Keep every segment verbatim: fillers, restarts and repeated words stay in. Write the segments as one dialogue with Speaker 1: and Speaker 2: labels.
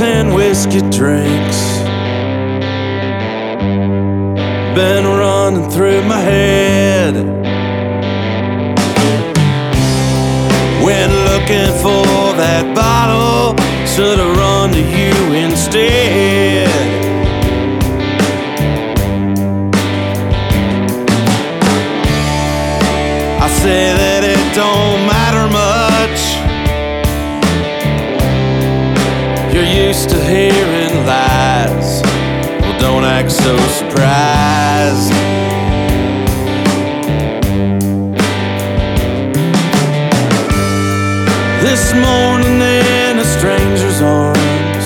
Speaker 1: ten whiskey drinks been running through my head. When looking for that bottle, should've run to you instead. I say that it don't matter much. You're used to hearing lies. Well, don't act so surprised. This morning in a stranger's arms,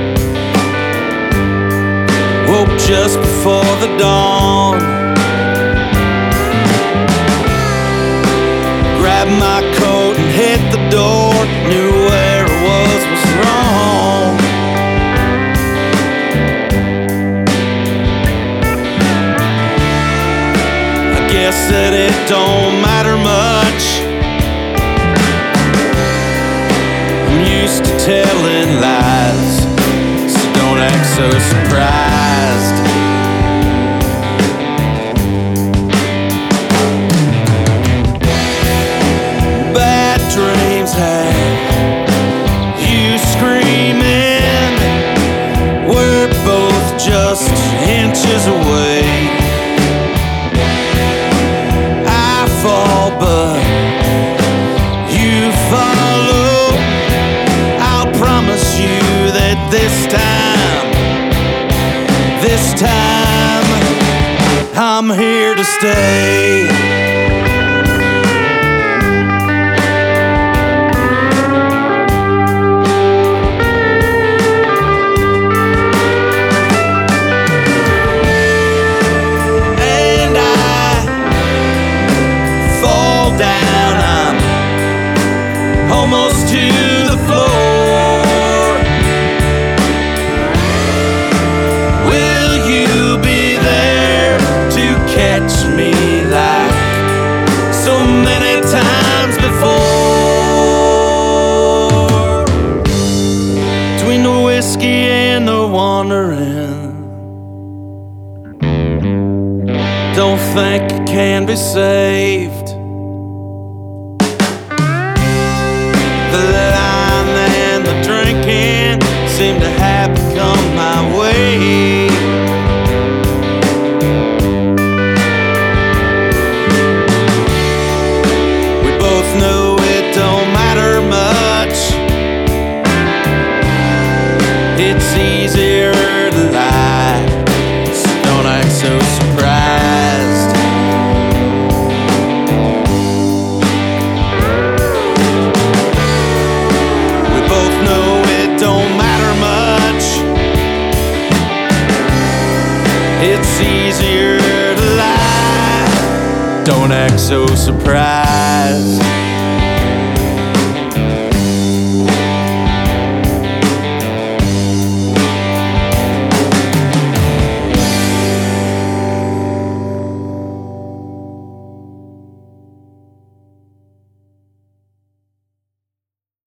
Speaker 1: woke just before the dawn. Grabbed my coat and hit the door. Knew where I was was wrong. I guess that it don't matter much. I'm used to telling lies, so don't act so surprised. Bad dreams had you screaming. We're both just inches away. I fall, but you follow. I'll promise you that this time, this time, I'm here to stay. Almost to the floor. Will you be there to catch me like so many times before? Between the whiskey and the wandering, don't think it can be saved. The line and the drinking seem to have become my way. We both know it don't matter much. It's easier to lie, so don't act so surprised. It's easier to lie. Don't act so surprised.